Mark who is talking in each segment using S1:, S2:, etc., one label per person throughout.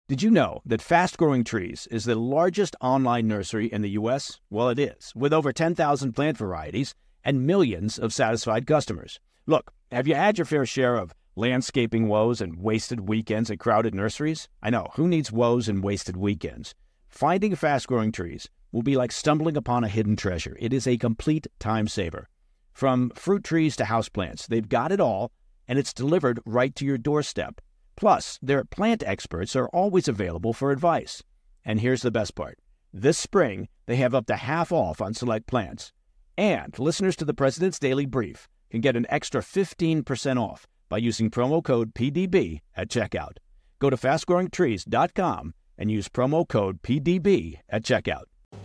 S1: Did you know that Fast Growing Trees is the largest online nursery in the U.S.? Well, it is, with over 10,000 plant varieties and millions of satisfied customers. Look, have you had your fair share of landscaping woes and wasted weekends at crowded nurseries? I know, who needs woes and wasted weekends? Finding Fast Growing Trees will be like stumbling upon a hidden treasure. It is a complete time saver. From fruit trees to houseplants, they've got it all, and it's delivered right to your doorstep. Plus, their plant experts are always available for advice. And here's the best part. This spring, they have up to half off on select plants. And listeners to the President's Daily Brief can get an extra 15% off by using promo code PDB at checkout. Go to fastgrowingtrees.com and use promo code PDB at checkout.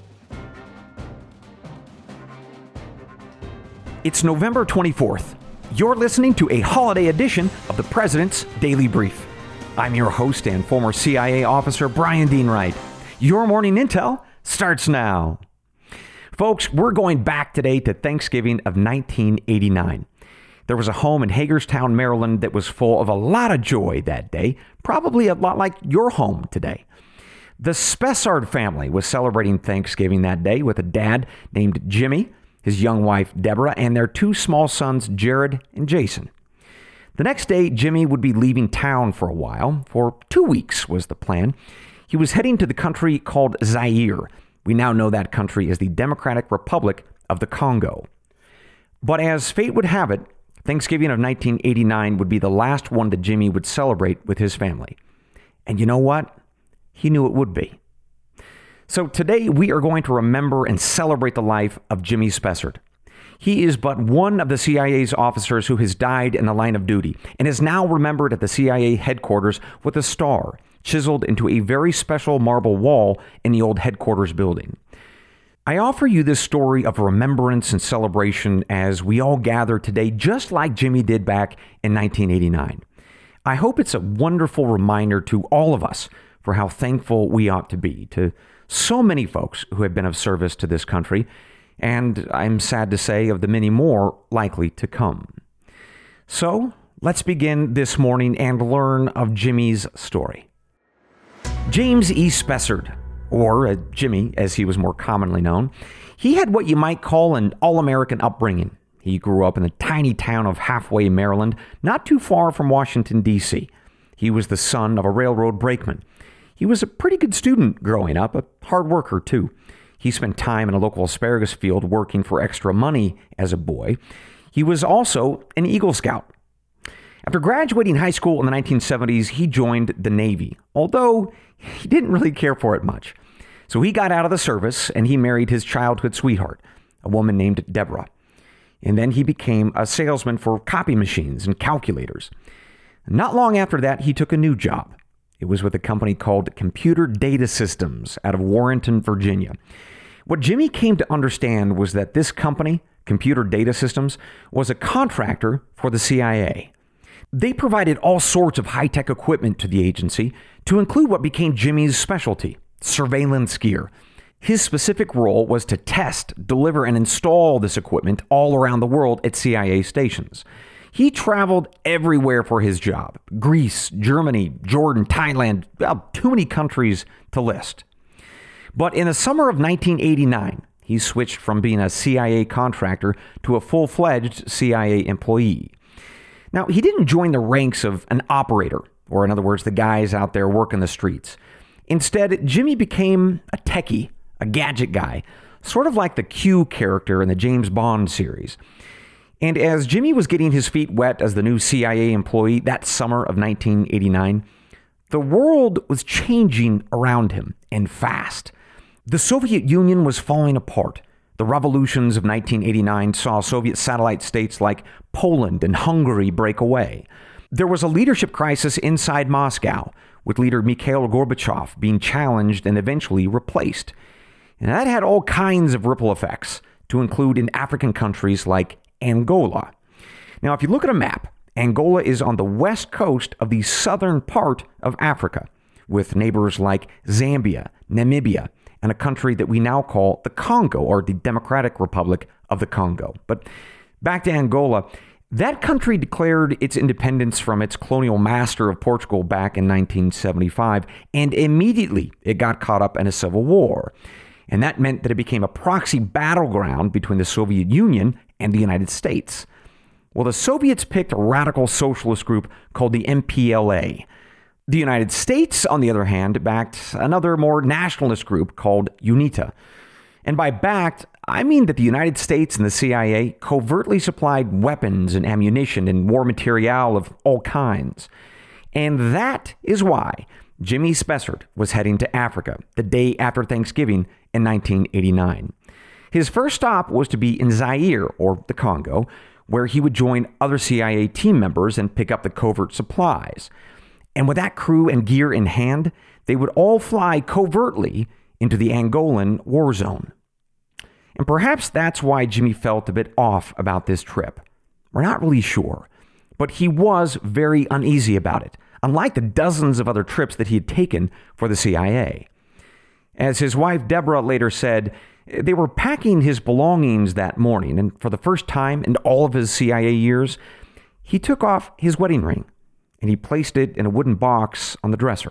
S2: It's November 24th. You're listening to a holiday edition of the President's Daily Brief. I'm your host and former CIA officer, Brian Dean Wright. Your morning intel starts now. Folks, we're going back today to Thanksgiving of 1989. There was a home in Hagerstown, Maryland that was full of a lot of joy that day, probably a lot like your home today. The Spessard family was celebrating Thanksgiving that day with a dad named Jimmy, his young wife, Deborah, and their two small sons, Jared and Jason. The next day, Jimmy would be leaving town for a while. For 2 weeks was the plan. He was heading to the country called Zaire. We now know that country as the Democratic Republic of the Congo. But as fate would have it, Thanksgiving of 1989 would be the last one that Jimmy would celebrate with his family. And you know what? He knew it would be. So today we are going to remember and celebrate the life of Jimmy Spessard. He is but one of the CIA's officers who has died in the line of duty and is now remembered at the CIA headquarters with a star chiseled into a very special marble wall in the old headquarters building. I offer you this story of remembrance and celebration as we all gather today, just like Jimmy did back in 1989. I hope it's a wonderful reminder to all of us for how thankful we ought to be to so many folks who have been of service to this country, and I'm sad to say of the many more likely to come. So let's begin this morning and learn of Jimmy's story. James E. Spessard, or Jimmy as he was more commonly known, he had what you might call an all-American upbringing. He grew up in the tiny town of Halfway, Maryland, not too far from Washington, D.C. He was the son of a railroad brakeman. He was a pretty good student growing up, a hard worker too. He spent time in a local asparagus field working for extra money as a boy. He was also an Eagle Scout. After graduating high school in the 1970s, he joined the Navy, although he didn't really care for it much. So he got out of the service and he married his childhood sweetheart, a woman named Deborah. And then he became a salesman for copy machines and calculators. Not long after that, he took a new job. It was with a company called Computer Data Systems out of Warrenton, Virginia. What Jimmy came to understand was that this company, Computer Data Systems, was a contractor for the CIA. They provided all sorts of high-tech equipment to the agency, to include what became Jimmy's specialty, surveillance gear. His specific role was to test, deliver, and install this equipment all around the world at CIA stations. He traveled everywhere for his job. Greece, Germany, Jordan, Thailand, well, too many countries to list. But in the summer of 1989, he switched from being a CIA contractor to a full-fledged CIA employee. Now, he didn't join the ranks of an operator, or in other words, the guys out there working the streets. Instead, Jimmy became a techie, a gadget guy, sort of like the Q character in the James Bond series. And as Jimmy was getting his feet wet as the new CIA employee that summer of 1989, the world was changing around him, and fast. The Soviet Union was falling apart. The revolutions of 1989 saw Soviet satellite states like Poland and Hungary break away. There was a leadership crisis inside Moscow, with leader Mikhail Gorbachev being challenged and eventually replaced. And that had all kinds of ripple effects, to include in African countries like Angola. Now, if you look at a map, Angola is on the west coast of the southern part of Africa, with neighbors like Zambia, Namibia, and a country that we now call the Congo, or the Democratic Republic of the Congo. But back to Angola, That country declared its independence from its colonial master of Portugal back in 1975, and immediately it got caught up in a civil war. And that meant that it became a proxy battleground between the Soviet Union and the United States. Well, the Soviets picked a radical socialist group called the MPLA. The United States, on the other hand, backed another more nationalist group called UNITA. And by backed, I mean that the United States and the CIA covertly supplied weapons and ammunition and war material of all kinds. And that is why Jimmy Spessert was heading to Africa the day after Thanksgiving in 1989. His first stop was to be in Zaire, or the Congo, where he would join other CIA team members and pick up the covert supplies. And with that crew and gear in hand, they would all fly covertly into the Angolan war zone. And perhaps that's why Jimmy felt a bit off about this trip. We're not really sure, but he was very uneasy about it, unlike the dozens of other trips that he had taken for the CIA. As his wife Deborah later said, they were packing his belongings that morning, and for the first time in all of his CIA years, he took off his wedding ring, and he placed it in a wooden box on the dresser.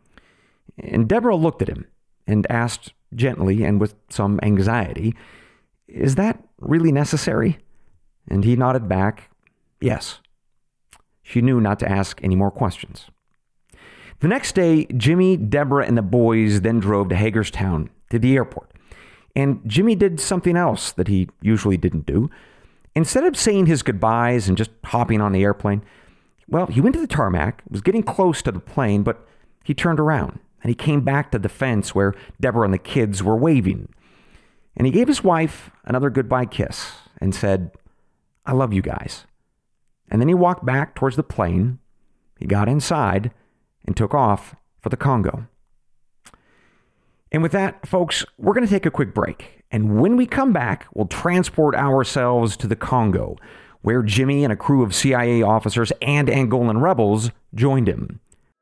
S2: And Deborah looked at him and asked gently and with some anxiety, "Is that really necessary?" And he nodded back, yes. She knew not to ask any more questions. The next day, Jimmy, Deborah, and the boys then drove to Hagerstown to the airport. And Jimmy did something else that he usually didn't do. Instead of saying his goodbyes and just hopping on the airplane, well, he went to the tarmac, was getting close to the plane, but he turned around and he came back to the fence where Deborah and the kids were waving. And he gave his wife another goodbye kiss and said, "I love you guys." And then he walked back towards the plane. He got inside and took off for the Congo. And with that, folks, we're going to take a quick break. And when we come back, we'll transport ourselves to the Congo, where Jimmy and a crew of CIA officers and Angolan rebels joined him.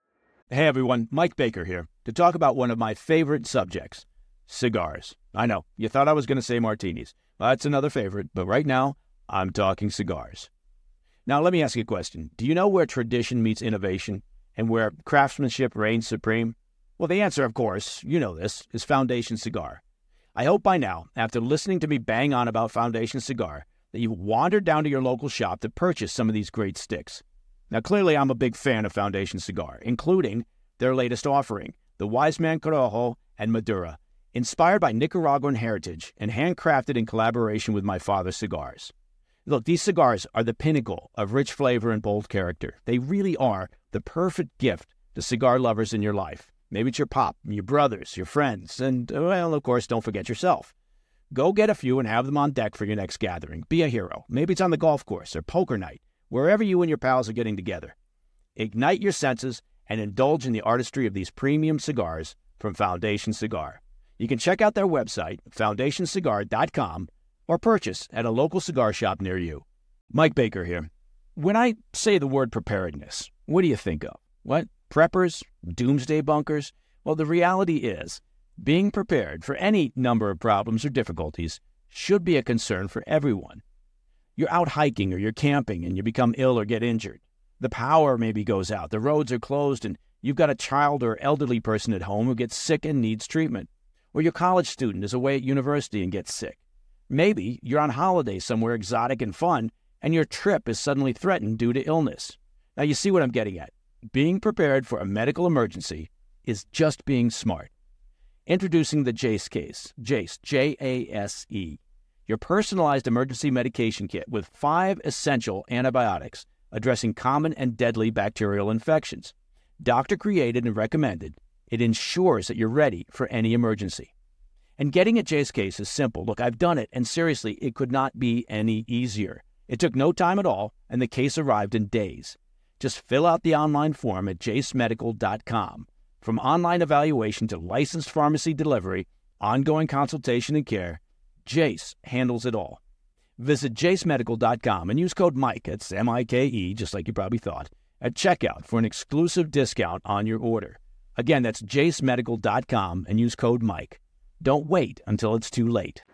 S1: Hey everyone, Mike Baker here to talk about one of my favorite subjects, cigars. I know, you thought I was going to say martinis. Well, that's another favorite, but right now, I'm talking cigars. Now, let me ask you a question. Do you know where tradition meets innovation and where craftsmanship reigns supreme? Well, the answer, of course, you know this, is Foundation Cigar. I hope by now, after listening to me bang on about Foundation Cigar, that you've wandered down to your local shop to purchase some of these great sticks. Now, clearly, I'm a big fan of Foundation Cigar, including their latest offering, the Wise Man Corojo and Madura, inspired by Nicaraguan heritage and handcrafted in collaboration with My Father's Cigars. Look, these cigars are the pinnacle of rich flavor and bold character. They really are the perfect gift to cigar lovers in your life. Maybe it's your pop, your brothers, your friends, and, well, of course, don't forget yourself. Go get a few and have them on deck for your next gathering. Be a hero. Maybe it's on the golf course or poker night, wherever you and your pals are getting together. Ignite your senses and indulge in the artistry of these premium cigars from Foundation Cigar. You can check out their website, foundationcigar.com, or purchase at a local cigar shop near you. Mike Baker here. When I say the word preparedness, what do you think of? What? Preppers? Doomsday bunkers? Well, the reality is, being prepared for any number of problems or difficulties should be a concern for everyone. You're out hiking or you're camping and you become ill or get injured. The power maybe goes out, the roads are closed, and you've got a child or elderly person at home who gets sick and needs treatment. Or your college student is away at university and gets sick. Maybe you're on holiday somewhere exotic and fun, and your trip is suddenly threatened due to illness. Now, you see what I'm getting at. Being prepared for a medical emergency is just being smart. Introducing the Jase case. Jase, J-A-S-E. Your personalized emergency medication kit with 5 essential antibiotics addressing common and deadly bacterial infections. Doctor-created and recommended, it ensures that you're ready for any emergency. And getting a Jase case is simple. Look, I've done it, and seriously, it could not be any easier. It took no time at all, and the case arrived in days. Just fill out the online form at jasemedical.com. From online evaluation to licensed pharmacy delivery, ongoing consultation and care, Jase handles it all. Visit jasemedical.com and use code Mike, that's M-I-K-E, just like you probably thought, at checkout for an exclusive discount on your order. Again, that's jasemedical.com and use code Mike. Don't wait until it's too late.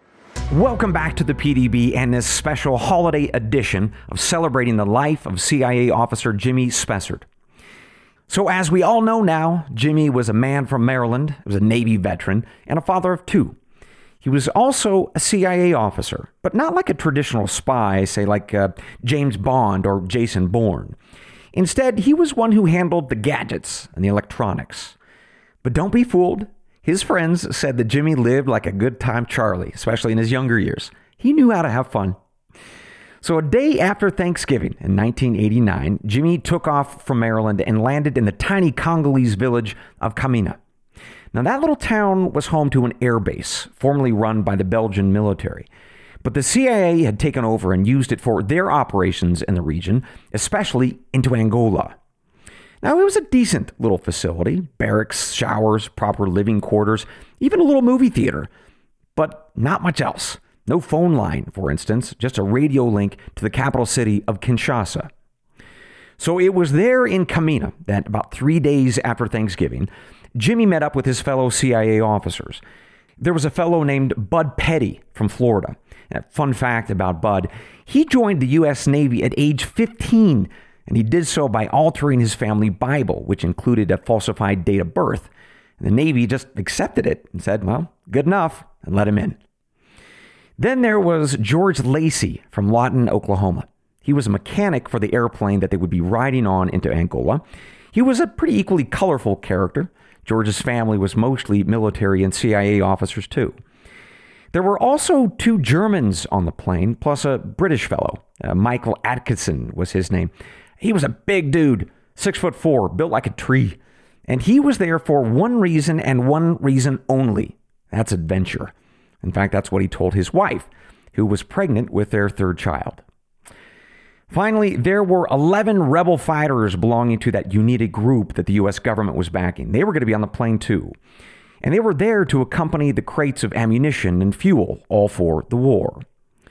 S2: Welcome back to the PDB and this special holiday edition of celebrating the life of CIA officer Jimmy Spessard. So as we all know now, Jimmy was a man from Maryland, was a Navy veteran, and a father of two. He was also a CIA officer, but not like a traditional spy, say like James Bond or Jason Bourne. Instead, he was one who handled the gadgets and the electronics. But don't be fooled. His friends said that Jimmy lived like a good-time Charlie, especially in his younger years. He knew how to have fun. So a day after Thanksgiving in 1989, Jimmy took off from Maryland and landed in the tiny Congolese village of Kamina. Now, that little town was home to an air base, formerly run by the Belgian military. But the CIA had taken over and used it for their operations in the region, especially into Angola. Now, it was a decent little facility, barracks, showers, proper living quarters, even a little movie theater, but not much else. No phone line, for instance, just a radio link to the capital city of Kinshasa. So it was there in Kamina that about 3 days after Thanksgiving, Jimmy met up with his fellow CIA officers. There was a fellow named Bud Petty from Florida. And a fun fact about Bud, he joined the U.S. Navy at age 15, and he did so by altering his family Bible, which included a falsified date of birth. And the Navy just accepted it and said, well, good enough, and let him in. Then there was George Lacey from Lawton, Oklahoma. He was a mechanic for the airplane that they would be riding on into Angola. He was a pretty equally colorful character. George's family was mostly military and CIA officers too. There were also 2 Germans on the plane, plus a British fellow. Michael Atkinson was his name. He was a big dude, 6'4", built like a tree. And he was there for one reason and one reason only. That's adventure. In fact, that's what he told his wife, who was pregnant with their 3rd child. Finally, there were 11 rebel fighters belonging to that UNITA group that the U.S. government was backing. They were going to be on the plane too. And they were there to accompany the crates of ammunition and fuel, all for the war.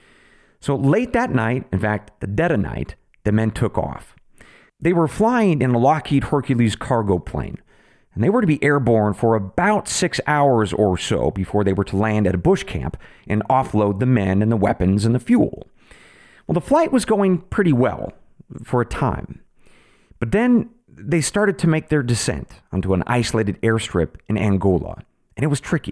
S2: So late that night, in fact, the dead of night, the men took off. They were flying in a Lockheed Hercules cargo plane, and they were to be airborne for about 6 hours or so before they were to land at a bush camp and offload the men and the weapons and the fuel. Well, the flight was going pretty well for a time, but then they started to make their descent onto an isolated airstrip in Angola, and it was tricky.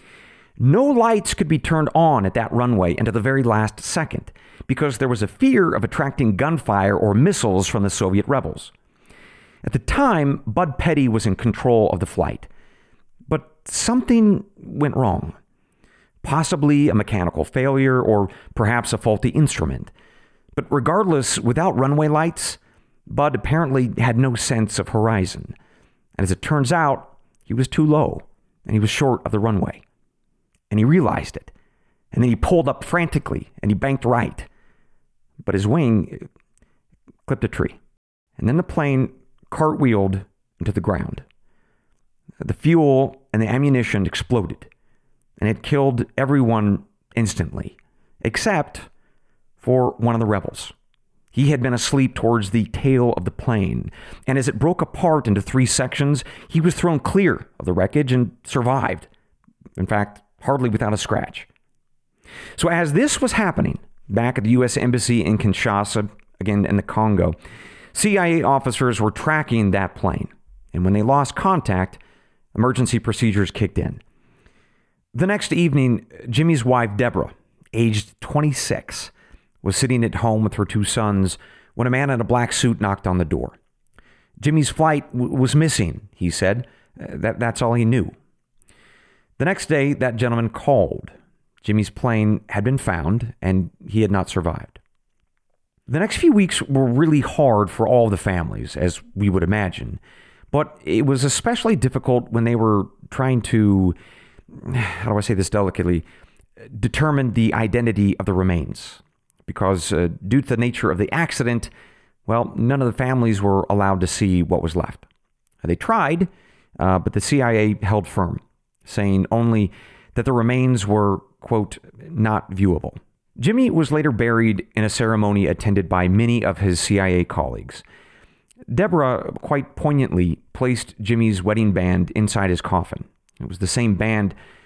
S2: No lights could be turned on at that runway until the very last second, because there was a fear of attracting gunfire or missiles from the Soviet rebels. At the time, Bud Petty was in control of the flight, but something went wrong. Possibly a mechanical failure or perhaps a faulty instrument. But regardless, without runway lights, Bud apparently had no sense of horizon. And as it turns out, he was too low and he was short of the runway. And he realized it. And then he pulled up frantically and he banked right. But his wing clipped a tree. And then the plane cartwheeled into the ground. The fuel and the ammunition exploded. And it killed everyone instantly, except for one of the rebels. He had been asleep towards the tail of the plane, and as it broke apart into 3 sections, he was thrown clear of the wreckage and survived. In fact, hardly without a scratch. So as this was happening, back at the U.S. Embassy in Kinshasa, again in the Congo, CIA officers were tracking that plane, and when they lost contact, emergency procedures kicked in. The next evening, Jimmy's wife, Deborah, aged 26, was sitting at home with her 2 sons when a man in a black suit knocked on the door. Jimmy's flight was missing, he said. That's all he knew. The next day, that gentleman called. Jimmy's plane had been found, and he had not survived. The next few weeks were really hard for all the families, as we would imagine. But it was especially difficult when they were trying to, how do I say this delicately, determine the identity of the remains. Because due to the nature of the accident, well, none of the families were allowed to see what was left. They tried, but the CIA held firm, saying only that the remains were, quote, not viewable. Jimmy was later buried in a ceremony attended by many of his CIA colleagues. Deborah quite poignantly placed Jimmy's wedding band inside his coffin. It was the same band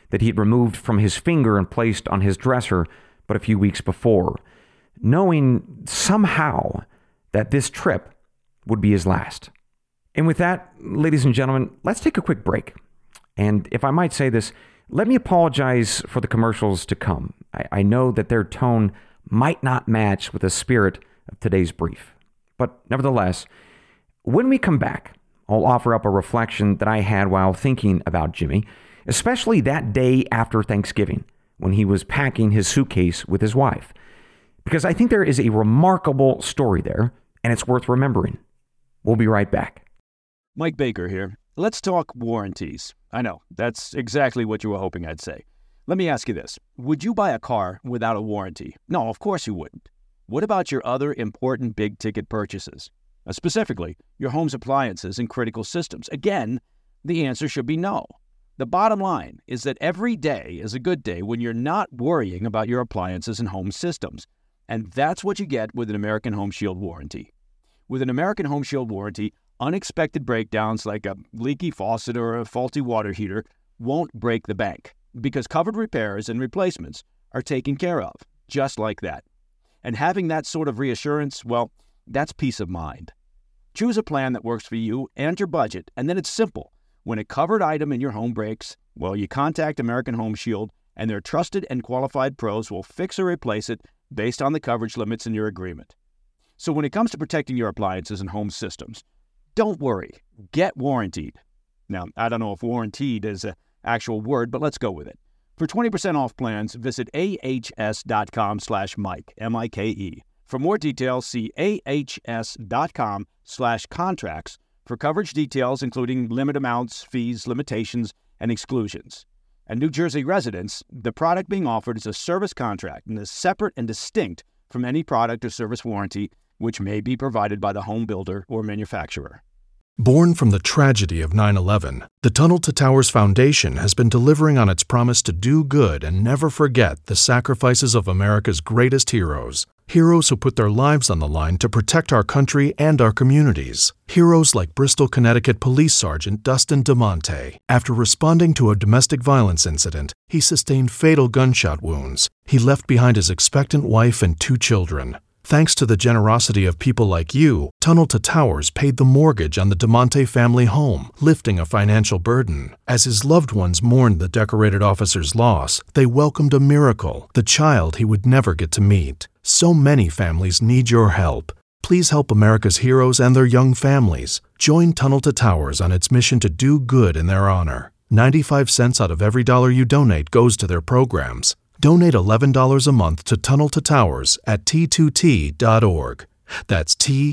S2: that he had removed from his finger and placed on his dresser but a few weeks before, knowing somehow that this trip would be his last. And with that, ladies and gentlemen, let's take a quick break. And if I might say this, let me apologize for the commercials to come. I know that their tone might not match with the spirit of today's brief. But nevertheless, when we come back, I'll offer up a reflection that I had while thinking about Jimmy, especially that day after Thanksgiving when he was packing his suitcase with his wife. Because I think there is a remarkable story there, and it's worth remembering. We'll be right back.
S1: Mike Baker here. Let's talk warranties. I know, that's exactly what you were hoping I'd say. Let me ask you this. Would you buy a car without a warranty? No, of course you wouldn't. What about your other important big-ticket purchases? Specifically, your home's appliances and critical systems. Again, the answer should be no. The bottom line is that every day is a good day when you're not worrying about your appliances and home systems. And that's what you get with an American Home Shield warranty. With an American Home Shield warranty, unexpected breakdowns like a leaky faucet or a faulty water heater won't break the bank because covered repairs and replacements are taken care of, just like that. And having that sort of reassurance, well, that's peace of mind. Choose a plan that works for you and your budget, and then it's simple. When a covered item in your home breaks, well, you contact American Home Shield, and their trusted and qualified pros will fix or replace it based on the coverage limits in your agreement. So when it comes to protecting your appliances and home systems, don't worry, get warrantied. Now, I don't know if warrantied is an actual word, but let's go with it. For 20% off plans, visit ahs.com/Mike, M-I-K-E. For more details, see ahs.com/contracts for coverage details, including limit amounts, fees, limitations, and exclusions. And New Jersey residents, the product being offered is a service contract and is separate and distinct from any product or service warranty which may be provided by the home builder or manufacturer.
S3: Born from the tragedy of 9/11, the Tunnel to Towers Foundation has been delivering on its promise to do good and never forget the sacrifices of America's greatest heroes. Heroes who put their lives on the line to protect our country and our communities. Heroes like Bristol, Connecticut Police Sergeant Dustin DeMonte. After responding to a domestic violence incident, he sustained fatal gunshot wounds. He left behind his expectant wife and 2 children. Thanks to the generosity of people like you, Tunnel to Towers paid the mortgage on the DeMonte family home, lifting a financial burden. As his loved ones mourned the decorated officer's loss, they welcomed a miracle, the child he would never get to meet. So many families need your help. Please help America's heroes and their young families. Join Tunnel to Towers on its mission to do good in their honor. 95 cents out of every dollar you donate goes to their programs. Donate $11 a month to Tunnel to Towers at T2T.org. That's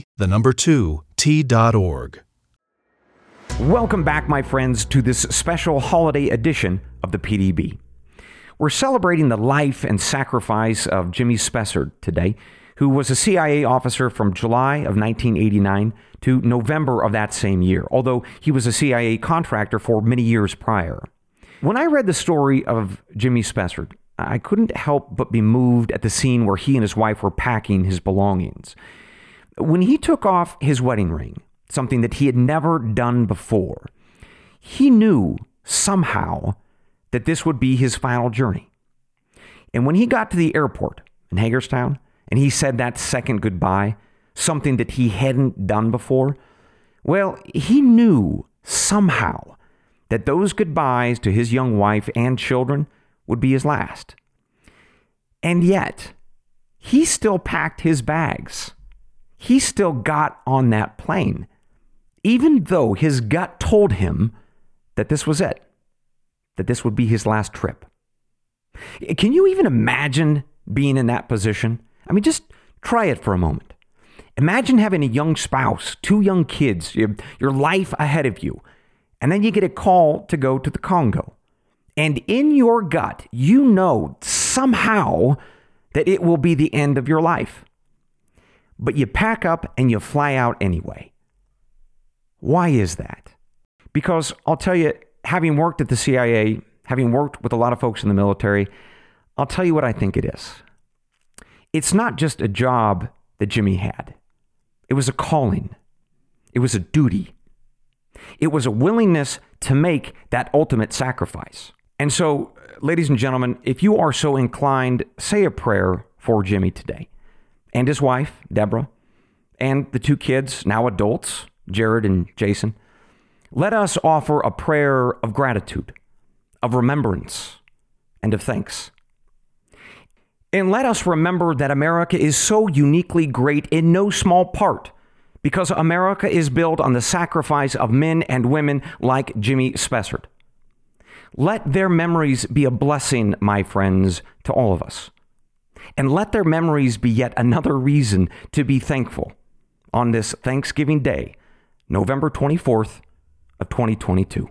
S3: T2T.org.
S2: Welcome back, my friends, to this special holiday edition of the PDB. We're celebrating the life and sacrifice of Jimmy Spessard today, who was a CIA officer from July of 1989 to November of that same year, although he was a CIA contractor for many years prior. When I read the story of Jimmy Spessard, I couldn't help but be moved at the scene where he and his wife were packing his belongings. When he took off his wedding ring, something that he had never done before, he knew somehow that this would be his final journey. And when he got to the airport in Hagerstown and he said that second goodbye, something that he hadn't done before, well, he knew somehow that those goodbyes to his young wife and children would be his last. And yet, he still packed his bags. He still got on that plane, even though his gut told him that this was it, that this would be his last trip. Can you even imagine being in that position? I mean, just try it for a moment. Imagine having a young spouse, 2 young kids, your life ahead of you, and then you get a call to go to the Congo. And in your gut, you know somehow that it will be the end of your life. But you pack up and you fly out anyway. Why is that? Because I'll tell you, having worked at the CIA, having worked with a lot of folks in the military, I'll tell you what I think it is. It's not just a job that Jimmy had. It was a calling. It was a duty. It was a willingness to make that ultimate sacrifice. And so, ladies and gentlemen, if you are so inclined, say a prayer for Jimmy today and his wife, Deborah, and the two kids, now adults, Jared and Jason. Let us offer a prayer of gratitude, of remembrance, and of thanks. And let us remember that America is so uniquely great in no small part because America is built on the sacrifice of men and women like Jimmy Spessard. Let their memories be a blessing, my friends, to all of us. And let their memories be yet another reason to be thankful on this Thanksgiving Day, November 24th of 2022.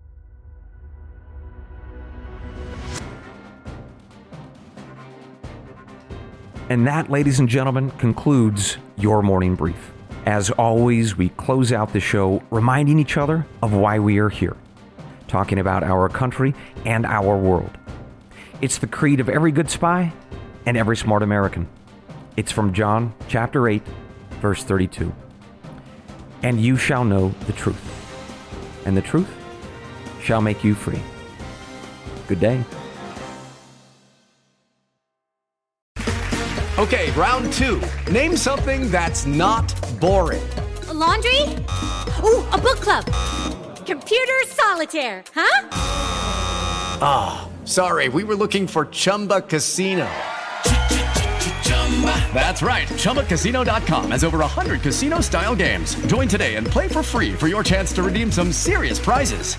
S2: And that, ladies and gentlemen, concludes your morning brief. As always, we close out the show reminding each other of why we are here, talking about our country and our world. It's the creed of every good spy and every smart American. It's from John chapter 8, verse 32. And you shall know the truth, and the truth shall make you free. Good day.
S4: Okay, round two. Name something that's not boring.
S5: A laundry? Ooh, a book club. Computer solitaire, huh?
S4: Ah, sorry, we were looking for Chumba Casino. That's right, ChumbaCasino.com has over 100 casino-style games. Join today and play for free for your chance to redeem some serious prizes.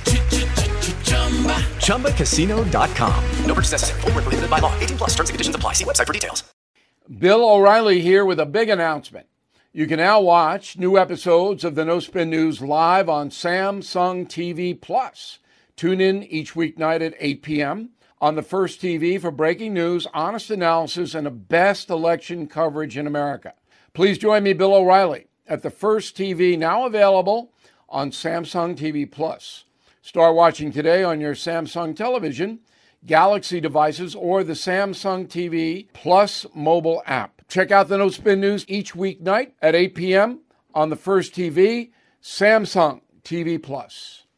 S4: ChumbaCasino.com. No purchase necessary. Void where prohibited by law. 18+ terms and conditions apply. See website for details.
S6: Bill O'Reilly here with a big announcement. You can now watch new episodes of the No Spin News live on Samsung TV Plus. Tune in each weeknight at 8 p.m. on the First TV for breaking news, honest analysis, and the best election coverage in America. Please join me, Bill O'Reilly, at the First TV, now available on Samsung TV Plus. Start watching today on your Samsung television, Galaxy devices, or the Samsung TV Plus mobile app. Check out the No Spin News each weeknight at 8 p.m. on the First TV, Samsung TV Plus.